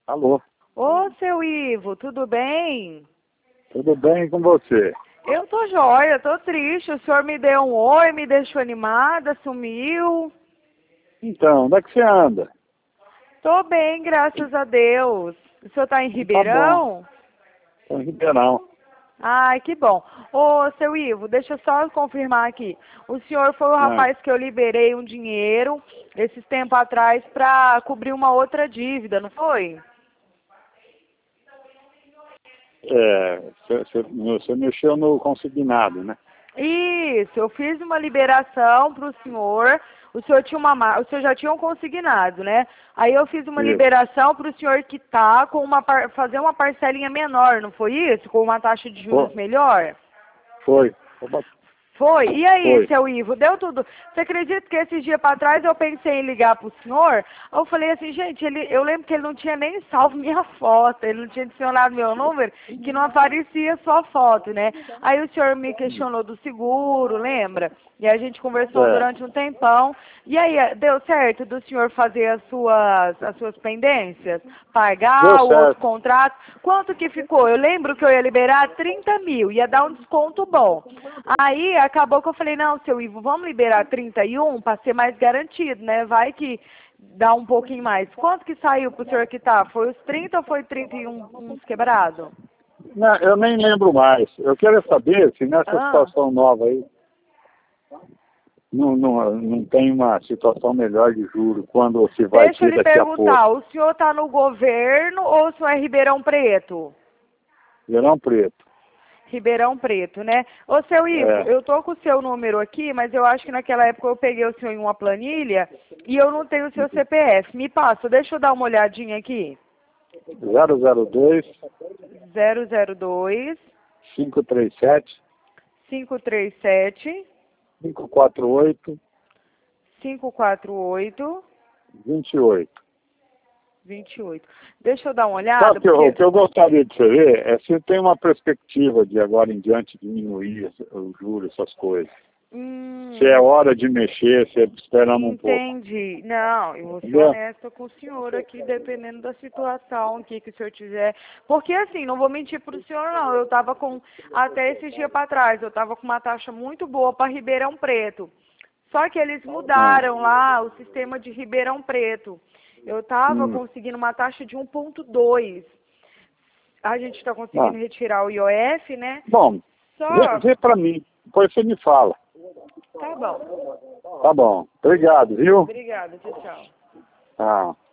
Alô, Ô, seu Ivo, tudo bem? tudo bem com você? Eu tô joia, tô triste. O senhor me deu um oi, me deixou animada, sumiu. Então, onde é que você anda? Tô bem, graças a Deus. O senhor tá em Tá bom, Ribeirão? tô em Ribeirão. Ai, que bom. Ô, seu Ivo, deixa eu só confirmar aqui. O senhor foi o Ah, rapaz que eu liberei um dinheiro esses tempos atrás pra cobrir uma outra dívida, não foi? você mexeu no consignado, né? Isso, eu fiz uma liberação para o senhor. O senhor tinha o senhor já tinha um consignado, né? Aí eu fiz uma Isso, liberação para o senhor quitar com fazer uma parcelinha menor, não foi isso? Com uma taxa de juros foi, melhor? foi, Foi. E aí, foi. seu Ivo, deu tudo? Você acredita que esses dias para trás eu pensei em ligar pro senhor? Aí eu falei assim, gente, eu lembro que ele não tinha nem salvo minha foto, ele não tinha adicionado meu número, que não aparecia sua foto, né? Aí o senhor me questionou do seguro, lembra? E a gente conversou É, durante um tempão. E aí, deu certo do senhor fazer as suas pendências? deu Pagar o outro certo. contrato? Quanto que ficou? Eu lembro que eu ia liberar 30 mil, ia dar um desconto bom. Aí acabou que eu falei, não, seu Ivo, vamos liberar 31 para ser mais garantido, né? Vai que dá um pouquinho mais. Quanto que saiu pro senhor quitar? Foi os 30 ou foi 31 uns quebrado? Não, eu nem lembro mais. Eu quero saber se nessa Ah, situação nova aí não tem uma situação melhor de juro quando você vai deixa eu ter lhe daqui a pouco. perguntar, o senhor tá no governo ou o senhor é Ribeirão Preto? Ribeirão Preto. Ribeirão Preto, né? Ô, seu Ivo, É, eu tô com o seu número aqui, mas eu acho que naquela época eu peguei o senhor em uma planilha e eu não tenho o seu CPF. Me passa, deixa eu dar uma olhadinha aqui. 002 002 537 537 548 548 28. 28. Deixa eu dar uma Sabe olhada, o porque que eu gostaria de saber é se tem uma perspectiva de agora em diante diminuir os juros, essas coisas. Se é hum, hora de mexer, se é esperando um pouco. entendi. Não, eu vou ser Entendeu? honesta com o senhor aqui, dependendo da situação aqui que o senhor tiver. Porque assim, não vou mentir pro senhor não, eu tava com, até esse dia para trás, eu tava com uma taxa muito boa para Ribeirão Preto. Só que eles Ah, mudaram lá o sistema de Ribeirão Preto. Eu tava hum, conseguindo uma taxa de 1,2. A gente está ah. conseguindo retirar o IOF, né? Bom, Só, vê para mim, depois você me fala. tá bom. Tá bom. Obrigado, viu? Obrigada, tchau, tchau. Ah.